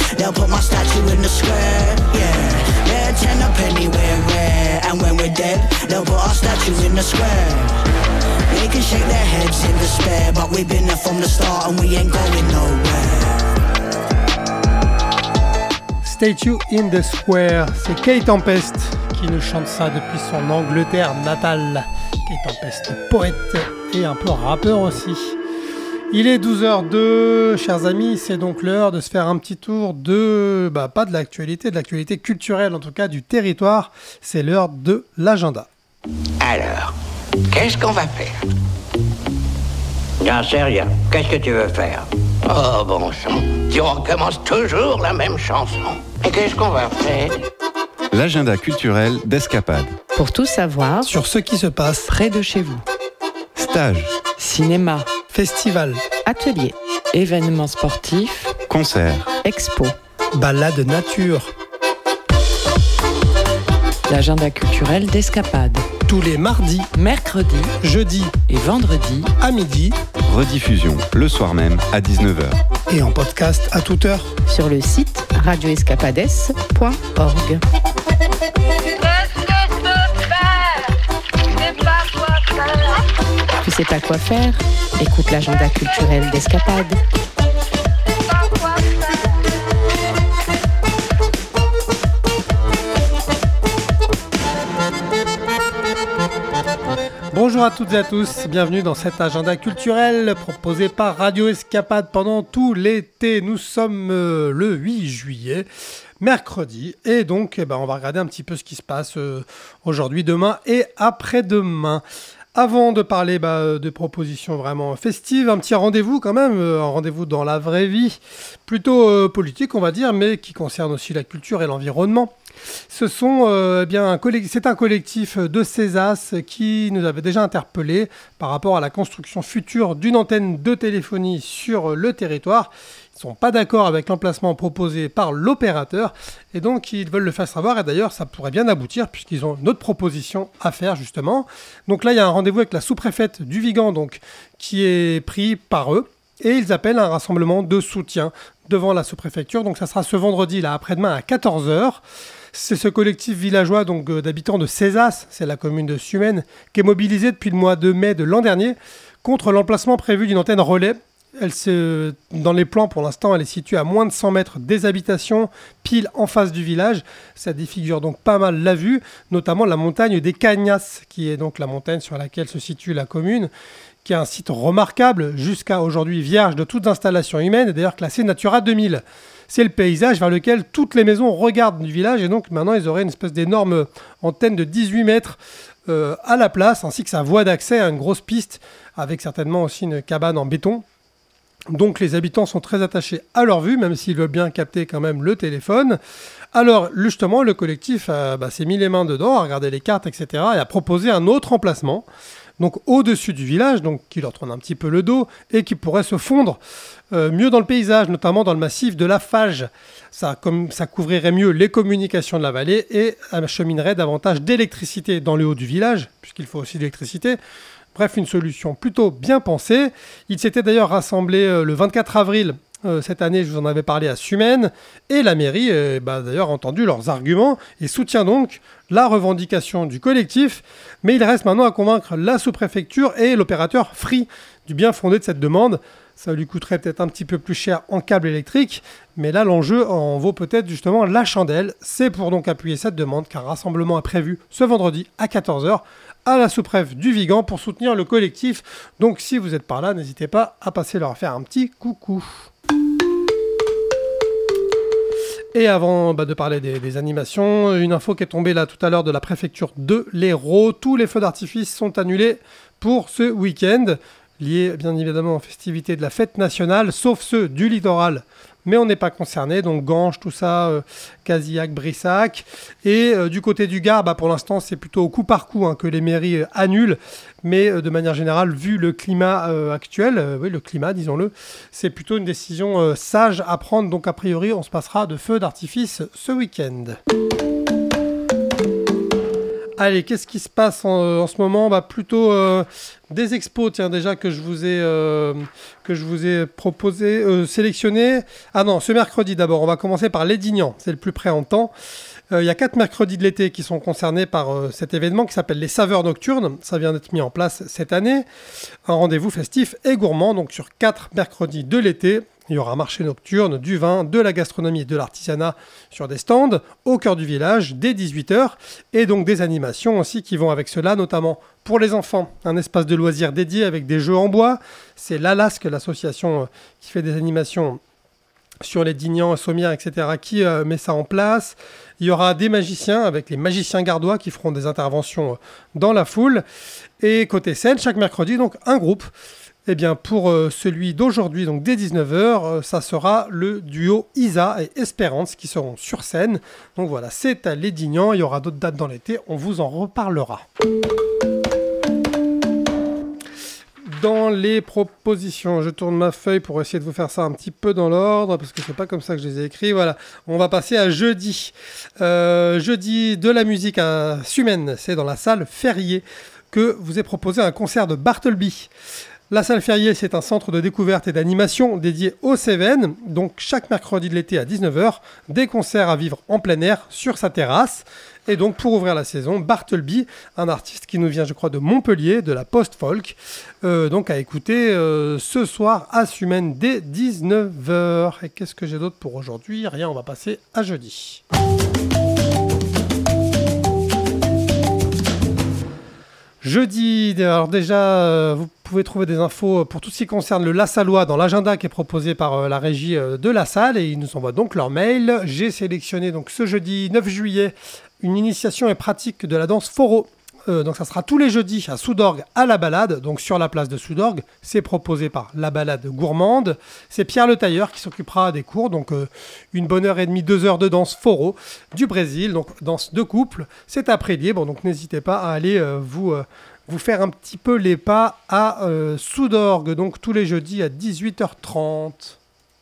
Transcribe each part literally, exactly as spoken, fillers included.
they'll put my statue in the square. Yeah, yeah, ten a penny we're rare. And when we're dead, they'll put our statues in the square. They can shake their heads in despair, but we've been there from the start and we ain't going nowhere. Statue in the Square, c'est Kate Tempest qui nous chante ça depuis son Angleterre natale. Kate Tempest, poète et un peu rappeur aussi. Il est douze heures deux, chers amis, c'est donc l'heure de se faire un petit tour de, bah pas de l'actualité, de l'actualité culturelle en tout cas du territoire. C'est l'heure de l'agenda. Alors, qu'est-ce qu'on va faire? J'en sais rien. Qu'est-ce que tu veux faire? Oh bon sang, tu recommences toujours la même chanson. Et qu'est-ce qu'on va faire? L'agenda culturel d'Escapade. Pour tout savoir sur ce qui se passe près de chez vous. Stage, cinéma, festival, atelier, événements sportifs, concerts, expos, balade nature. L'agenda culturel d'Escapade. Tous les mardis, mercredis, jeudis et vendredis à midi. Rediffusion le soir même à dix-neuf heures. Et en podcast à toute heure. Sur le site radio escapades point org. Tu sais pas quoi faire? Écoute l'agenda culturel d'Escapade. Bonjour à toutes et à tous, bienvenue dans cet agenda culturel proposé par Radio Escapade pendant tout l'été. Nous sommes euh, le huit juillet, mercredi, et donc eh ben, on va regarder un petit peu ce qui se passe euh, aujourd'hui, demain et après-demain. Avant de parler bah, de propositions vraiment festives, un petit rendez-vous quand même, euh, un rendez-vous dans la vraie vie, plutôt euh, politique on va dire, mais qui concerne aussi la culture et l'environnement. Ce sont, euh, eh bien, un collectif, c'est un collectif de Césas qui nous avait déjà interpellés par rapport à la construction future d'une antenne de téléphonie sur le territoire. Ils ne sont pas d'accord avec l'emplacement proposé par l'opérateur et donc ils veulent le faire savoir. Et d'ailleurs, ça pourrait bien aboutir puisqu'ils ont une autre proposition à faire justement. Donc là, il y a un rendez-vous avec la sous-préfète du Vigan donc, qui est pris par eux et ils appellent un rassemblement de soutien devant la sous-préfecture. Donc ça sera ce vendredi, là, après-demain à quatorze heures. C'est ce collectif villageois donc, euh, d'habitants de Césas, c'est la commune de Sumène, qui est mobilisé depuis le mois de mai de l'an dernier contre l'emplacement prévu d'une antenne relais. Elle se, dans les plans, pour l'instant, elle est située à moins de cent mètres des habitations, pile en face du village. Ça défigure donc pas mal la vue, notamment la montagne des Cagnas, qui est donc la montagne sur laquelle se situe la commune, qui est un site remarquable, jusqu'à aujourd'hui vierge de toutes installations humaines, et d'ailleurs classé Natura deux mille. C'est le paysage vers lequel toutes les maisons regardent du village, et donc maintenant ils auraient une espèce d'énorme antenne de dix-huit mètres euh, à la place, ainsi que sa voie d'accès à une grosse piste, avec certainement aussi une cabane en béton. Donc les habitants sont très attachés à leur vue, même s'ils veulent bien capter quand même le téléphone. Alors justement, le collectif euh, bah, s'est mis les mains dedans, a regardé les cartes, et cetera, et a proposé un autre emplacement, donc au-dessus du village, donc qui leur tourne un petit peu le dos, et qui pourrait se fondre euh, mieux dans le paysage, notamment dans le massif de la Fage. Ça, comme, ça couvrirait mieux les communications de la vallée et acheminerait davantage d'électricité dans le haut du village, puisqu'il faut aussi de l'électricité. Bref, une solution plutôt bien pensée. Ils s'étaient d'ailleurs rassemblés euh, le vingt-quatre avril euh, cette année, je vous en avais parlé à Sumène, et la mairie euh, bah, d'ailleurs entendu leurs arguments et soutient donc la revendication du collectif. Mais il reste maintenant à convaincre la sous-préfecture et l'opérateur Free du bien fondé de cette demande. Ça lui coûterait peut-être un petit peu plus cher en câble électrique, mais là l'enjeu en vaut peut-être justement la chandelle. C'est pour donc appuyer cette demande qu'un rassemblement est prévu ce vendredi à quatorze heures à la sous-préf du Vigan pour soutenir le collectif. Donc si vous êtes par là, n'hésitez pas à passer leur faire un petit coucou. Et avant bah, de parler des, des animations, une info qui est tombée là tout à l'heure de la préfecture de l'Hérault. Tous les feux d'artifice sont annulés pour ce week-end, liés bien évidemment aux festivités de la fête nationale, sauf ceux du littoral. Mais on n'est pas concerné, donc Ganges, tout ça, euh, Casillac, Brissac. Et euh, du côté du Gard, bah, pour l'instant, c'est plutôt au coup par coup hein, que les mairies euh, annulent. Mais euh, de manière générale, vu le climat euh, actuel, euh, oui, le climat, disons-le, c'est plutôt une décision euh, sage à prendre. Donc a priori, on se passera de feux d'artifice ce week-end. Allez, qu'est-ce qui se passe en, en ce moment? Bah, plutôt euh, des expos, tiens, déjà que je vous ai, euh, que je vous ai proposé, euh, sélectionné. Ah non, ce mercredi d'abord, on va commencer par Lédignan, c'est le plus près en temps. Il euh, y a quatre mercredis de l'été qui sont concernés par euh, cet événement qui s'appelle les Saveurs Nocturnes. Ça vient d'être mis en place cette année. Un rendez-vous festif et gourmand, donc sur quatre mercredis de l'été. Il y aura un marché nocturne, du vin, de la gastronomie et de l'artisanat sur des stands au cœur du village dès dix-huit heures et donc des animations aussi qui vont avec cela, notamment pour les enfants. Un espace de loisirs dédié avec des jeux en bois. C'est l'Alasque, l'association qui fait des animations sur les Dignans, Sommières, et cetera qui euh, met ça en place. Il y aura des magiciens avec les magiciens gardois qui feront des interventions dans la foule. Et côté scène, chaque mercredi, donc un groupe. Eh bien, pour euh, celui d'aujourd'hui, donc dès dix-neuf heures, euh, ça sera le duo Isa et Espérance qui seront sur scène. Donc voilà, c'est à Lédignan. Il y aura d'autres dates dans l'été. On vous en reparlera. Dans les propositions, je tourne ma feuille pour essayer de vous faire ça un petit peu dans l'ordre, parce que c'est pas comme ça que je les ai écrits. Voilà, on va passer à jeudi. Euh, jeudi, de la musique à Sumène, c'est dans la salle Ferrier que vous est proposé un concert de Bartleby. La salle Ferrier, c'est un centre de découverte et d'animation dédié aux Cévennes. Donc chaque mercredi de l'été à dix-neuf heures, des concerts à vivre en plein air sur sa terrasse. Et donc pour ouvrir la saison, Bartleby, un artiste qui nous vient je crois de Montpellier, de la post-folk, euh, donc à écouter euh, ce soir à Sumène dès dix-neuf heures. Et qu'est-ce que j'ai d'autre pour aujourd'hui? Rien, on va passer à jeudi. Jeudi, alors déjà, euh, vous pouvez trouver des infos pour tout ce qui concerne le Lassallois dans l'agenda qui est proposé par euh, la régie euh, de la salle et ils nous envoient donc leur mail. J'ai sélectionné donc ce jeudi neuf juillet une initiation et pratique de la danse Foro. Euh, donc ça sera tous les jeudis à Soudorgues à la Balade, donc sur la place de Soudorgues. C'est proposé par la Balade Gourmande. C'est Pierre Le Tailleur qui s'occupera des cours, donc euh, une bonne heure et demie, deux heures de danse Foro du Brésil, donc danse de couple. C'est après libre, donc n'hésitez pas à aller euh, vous, euh, vous faire un petit peu les pas à euh, Soudorgues, donc tous les jeudis à dix-huit heures trente.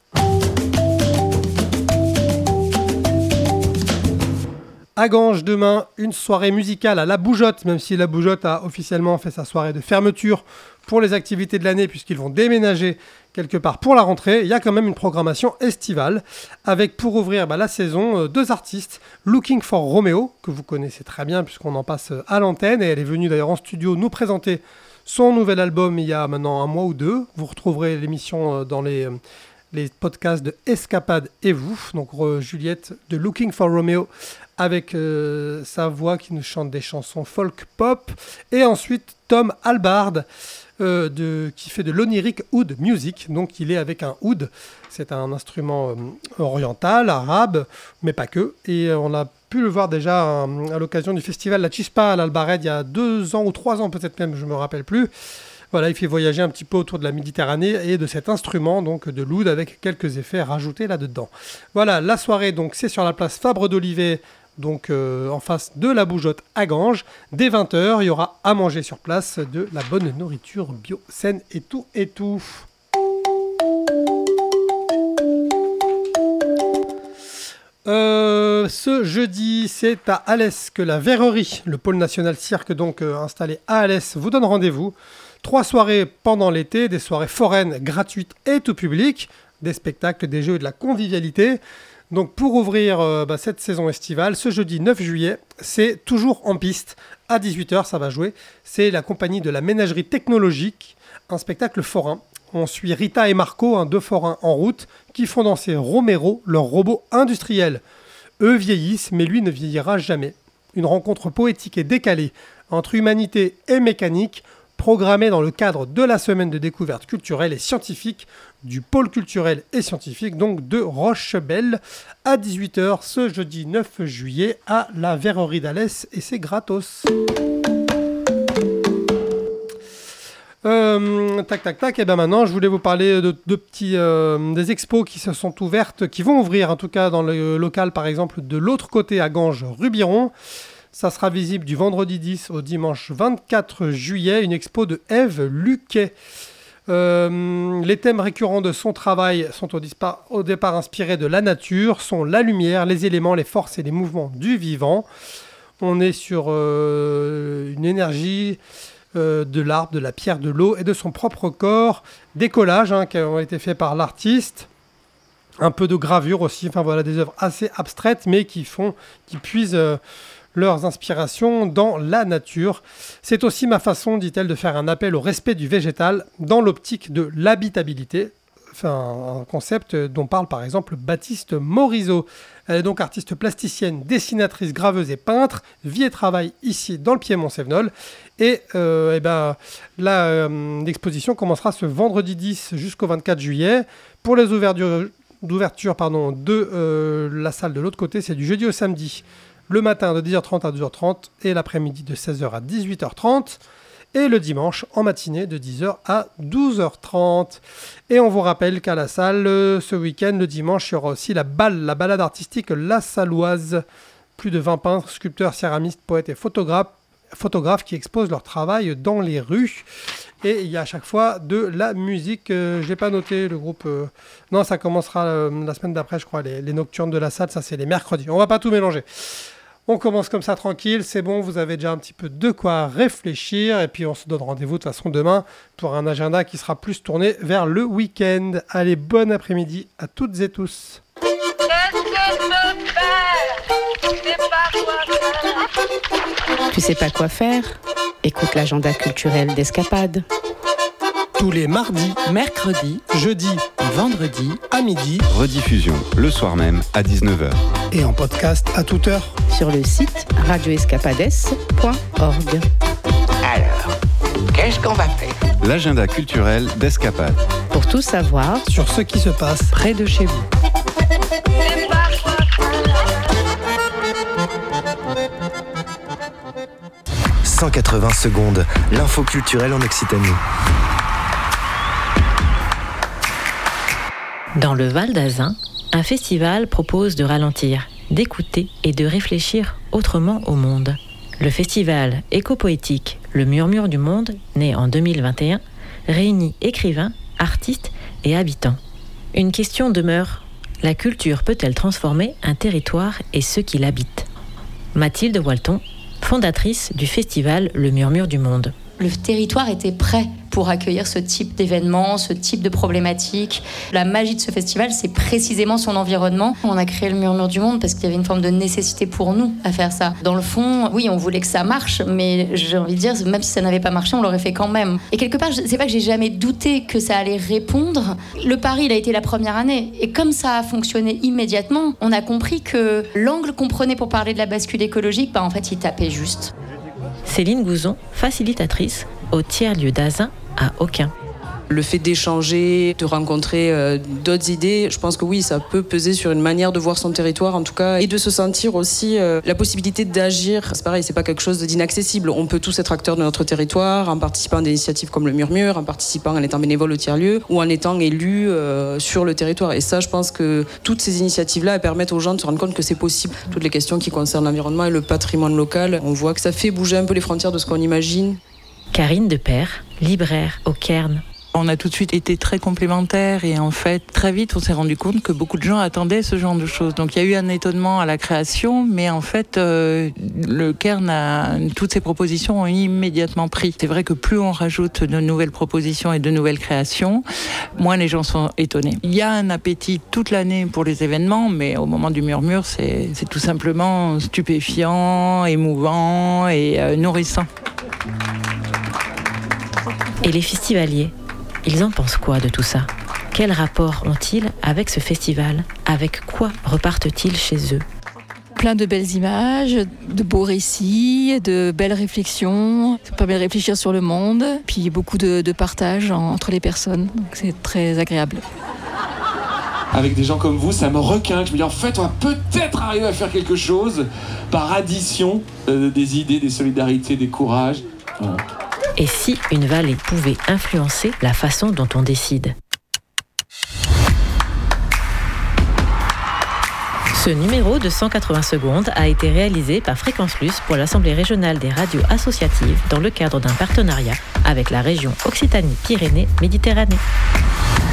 À Ganges, demain, une soirée musicale à La Bougeotte, même si La Bougeotte a officiellement fait sa soirée de fermeture pour les activités de l'année, puisqu'ils vont déménager quelque part pour la rentrée. Il y a quand même une programmation estivale, avec pour ouvrir bah, la saison, euh, deux artistes, Looking for Romeo, que vous connaissez très bien puisqu'on en passe à l'antenne, et elle est venue d'ailleurs en studio nous présenter son nouvel album il y a maintenant un mois ou deux. Vous retrouverez l'émission euh, dans les... Euh, les podcasts de Escapade et vous, donc euh, Juliette de Looking for Romeo avec euh, sa voix qui nous chante des chansons folk pop, et ensuite Tom Albard euh, de, qui fait de l'oniric oud music, donc il est avec un oud, c'est un instrument euh, oriental, arabe, mais pas que, et euh, on a pu le voir déjà à, à l'occasion du festival La Chispa à l'Albared il y a deux ans ou trois ans peut-être même, je me rappelle plus. Voilà, il fait voyager un petit peu autour de la Méditerranée et de cet instrument, donc de l'oud, avec quelques effets rajoutés là-dedans. Voilà, la soirée, donc c'est sur la place Fabre d'Olivet, donc euh, en face de la Bougeotte à Ganges. Dès vingt heures, il y aura à manger sur place de la bonne nourriture bio, saine et tout et tout. Euh, ce jeudi, c'est à Alès que la Verrerie, le pôle national cirque donc euh, installé à Alès, vous donne rendez-vous. Trois soirées pendant l'été, des soirées foraines gratuites et tout public, des spectacles, des jeux et de la convivialité. Donc pour ouvrir euh, bah, cette saison estivale, ce jeudi neuf juillet, c'est toujours en piste. À dix-huit heures, ça va jouer. C'est la compagnie de la ménagerie technologique, un spectacle forain. On suit Rita et Marco, hein, deux forains en route, qui font danser Romero, leur robot industriel. Eux vieillissent, mais lui ne vieillira jamais. Une rencontre poétique et décalée entre humanité et mécanique, programmé dans le cadre de la semaine de découverte culturelle et scientifique du pôle culturel et scientifique donc de Rochebelle à dix-huit heures ce jeudi neuf juillet à la Verrerie d'Alès, et c'est gratos. Euh, tac tac tac, et bien maintenant je voulais vous parler de, de petits euh, des expos qui se sont ouvertes, qui vont ouvrir en tout cas dans le local par exemple de l'autre côté à Ganges-Rubiron. Ça sera visible du vendredi dix au dimanche vingt-quatre juillet, une expo de Ève Luquet. Euh, les thèmes récurrents de son travail sont au, dispa- au départ inspirés de la nature, sont la lumière, les éléments, les forces et les mouvements du vivant. On est sur euh, une énergie euh, de l'arbre, de la pierre, de l'eau et de son propre corps. Des collages hein, qui ont été faits par l'artiste. Un peu de gravure aussi. Enfin voilà, des œuvres assez abstraites mais qui font, qui puisent euh, leurs inspirations dans la nature. C'est aussi ma façon, dit-elle, de faire un appel au respect du végétal dans l'optique de l'habitabilité. Enfin, un concept dont parle par exemple Baptiste Morisot. Elle est donc artiste plasticienne, dessinatrice, graveuse et peintre, vit et travaille ici dans le Piémont-Sévenol. Et, euh, et ben, la, euh, l'exposition commencera ce vendredi dix jusqu'au vingt-quatre juillet. Pour les ouvertures, d'ouverture pardon, de euh, la salle de l'autre côté, c'est du jeudi au samedi, le matin de dix heures trente à douze heures trente et l'après-midi de seize heures à dix-huit heures trente. Et le dimanche en matinée de dix heures à douze heures trente. Et on vous rappelle qu'à la salle, euh, ce week-end, le dimanche, il y aura aussi la balle, la balade artistique La Saloise. Plus de vingt peintres, sculpteurs, céramistes, poètes et photographes, photographes qui exposent leur travail dans les rues. Et il y a à chaque fois de la musique. Euh, je n'ai pas noté le groupe. Euh... Non, ça commencera euh, la semaine d'après, je crois, les, les nocturnes de la salle. Ça, c'est les mercredis. On ne va pas tout mélanger. On commence comme ça tranquille, c'est bon, vous avez déjà un petit peu de quoi réfléchir et puis on se donne rendez-vous de toute façon demain pour un agenda qui sera plus tourné vers le week-end. Allez, bon après-midi à toutes et tous. Tu sais pas quoi faire ? Écoute l'agenda culturel d'Escapade. Tous les mardis, mercredis, jeudis et vendredis à midi. Rediffusion le soir même à dix-neuf heures. Et en podcast à toute heure. Sur le site radio escapades point org. Alors, qu'est-ce qu'on va faire ? L'agenda culturel d'Escapade. Pour tout savoir sur ce qui se passe près de chez vous. cent quatre-vingts secondes, l'info culturelle en Occitanie. Dans le Val d'Azun, un festival propose de ralentir, d'écouter et de réfléchir autrement au monde. Le festival éco-poétique Le Murmure du Monde, né en deux mille vingt et un, réunit écrivains, artistes et habitants. Une question demeure, la culture peut-elle transformer un territoire et ceux qui l'habitent ? Mathilde Walton, fondatrice du festival Le Murmure du Monde. Le territoire était prêt pour accueillir ce type d'événements, ce type de problématiques. La magie de ce festival, c'est précisément son environnement. On a créé le Murmure du Monde parce qu'il y avait une forme de nécessité pour nous à faire ça. Dans le fond, oui, on voulait que ça marche, mais j'ai envie de dire, même si ça n'avait pas marché, on l'aurait fait quand même. Et quelque part, c'est pas que j'ai jamais douté que ça allait répondre. Le pari, il a été la première année. Et comme ça a fonctionné immédiatement, on a compris que l'angle qu'on prenait pour parler de la bascule écologique, bah en fait, il tapait juste. Céline Gouzon, facilitatrice au tiers-lieu d'Azun à Aucun. Le fait d'échanger, de rencontrer euh, d'autres idées, je pense que oui, ça peut peser sur une manière de voir son territoire en tout cas, et de se sentir aussi euh, la possibilité d'agir. C'est pareil, c'est pas quelque chose d'inaccessible. On peut tous être acteurs de notre territoire en participant à des initiatives comme le Murmure, en participant, en étant bénévole au tiers-lieu ou en étant élu euh, sur le territoire. Et ça, je pense que toutes ces initiatives-là elles permettent aux gens de se rendre compte que c'est possible. Toutes les questions qui concernent l'environnement et le patrimoine local, on voit que ça fait bouger un peu les frontières de ce qu'on imagine. Karine Depère, libraire au Cairn. On a tout de suite été très complémentaires et en fait, très vite, on s'est rendu compte que beaucoup de gens attendaient ce genre de choses. Donc il y a eu un étonnement à la création, mais en fait, euh, le Cairn, a, toutes ces propositions ont immédiatement pris. C'est vrai que plus on rajoute de nouvelles propositions et de nouvelles créations, moins les gens sont étonnés. Il y a un appétit toute l'année pour les événements, mais au moment du Murmure, c'est, c'est tout simplement stupéfiant, émouvant et euh, nourrissant. Et les festivaliers, ils en pensent quoi de tout ça ? Quel rapport ont-ils avec ce festival ? Avec quoi repartent-ils chez eux ? Plein de belles images, de beaux récits, de belles réflexions. Ça permet de réfléchir sur le monde, puis beaucoup de, de partage entre les personnes. Donc c'est très agréable. Avec des gens comme vous, ça me requinque. Je me dis en fait, on va peut-être arriver à faire quelque chose par addition euh, des idées, des solidarités, des courages. Voilà. Et si une vallée pouvait influencer la façon dont on décide ? Ce numéro de cent quatre-vingts secondes a été réalisé par Fréquence Plus pour l'Assemblée régionale des radios associatives dans le cadre d'un partenariat avec la région Occitanie-Pyrénées-Méditerranée.